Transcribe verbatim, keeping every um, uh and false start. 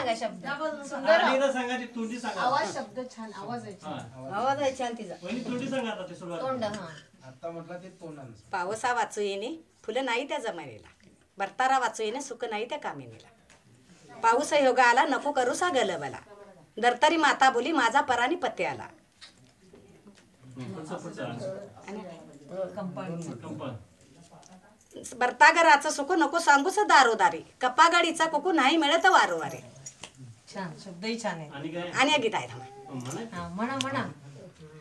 सांगा शब्द सुंदर आणि एकदा सांगा ती तोंडी सांगा. आवाज शब्द छान आवाज आहे हा. आवाज आहे छान तिचा वहिनी तोंडी सांगा आता ते सुरुवात. तोंड हा आता म्हटलं ते तोंडानं. पावसा वाचू येणे फुलं नाही त्या जमानेला, बरतारा वाचू येणे सुख नाही त्या कामिनीला. पाऊस योगा आला नको करू सा गलबला, दरतरी माता बोली माझा परानी पत्ते आला. पुढचं पुढचं. कंपन. बरतागराचं सुख नको सांगूस दारोदारी, कपागाडीचा कुकू नाही मिळत वारोवारी. छान शब्दही छान आहे आणि काय आणि गीत आहे थांबा. म्हणा. हा म्हणा म्हणा